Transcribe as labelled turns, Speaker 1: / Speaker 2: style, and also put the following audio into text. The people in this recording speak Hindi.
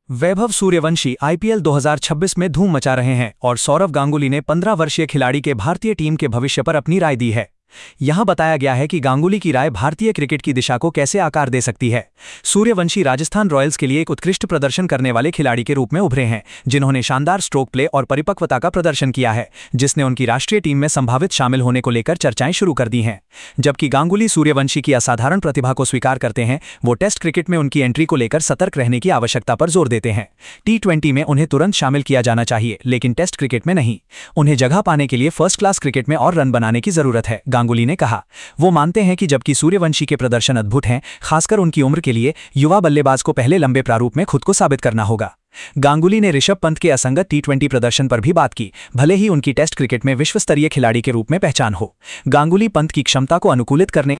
Speaker 1: वैभव सूर्यवंशी आईपीएल 2026 में धूम मचा रहे हैं और सौरव गांगुली ने 15 वर्षीय खिलाड़ी के भारतीय टीम के भविष्य पर अपनी राय दी है। यहां बताया गया है कि गांगुली की राय भारतीय क्रिकेट की दिशा को कैसे आकार दे सकती है। सूर्यवंशी राजस्थान रॉयल्स के लिए एक उत्कृष्ट प्रदर्शन करने वाले खिलाड़ी के रूप में उभरे हैं, जिन्होंने शानदार स्ट्रोक प्ले और परिपक्वता का प्रदर्शन किया है, जिसने उनकी राष्ट्रीय टीम में संभावित शामिल होने को लेकर चर्चाएं शुरू कर दी हैं। जबकि गांगुली सूर्यवंशी की असाधारण प्रतिभा को स्वीकार करते हैं, वो टेस्ट क्रिकेट में उनकी एंट्री को लेकर सतर्क रहने की आवश्यकता पर जोर देते हैं। T20 में उन्हें तुरंत शामिल किया जाना चाहिए, लेकिन टेस्ट क्रिकेट में नहीं। उन्हें जगह पाने के लिए फर्स्ट क्लास क्रिकेट में और रन बनाने की जरूरत है, गांगुली ने कहा। वो मानते हैं कि जबकि सूर्यवंशी के प्रदर्शन अद्भुत हैं, खासकर उनकी उम्र के लिए, युवा बल्लेबाज को पहले लंबे प्रारूप में खुद को साबित करना होगा। गांगुली ने ऋषभ पंत के असंगत T20 प्रदर्शन पर भी बात की, भले ही उनकी टेस्ट क्रिकेट में विश्व स्तरीय खिलाड़ी के रूप में पहचान हो। गांगुली पंत की क्षमता को अनुकूलित करने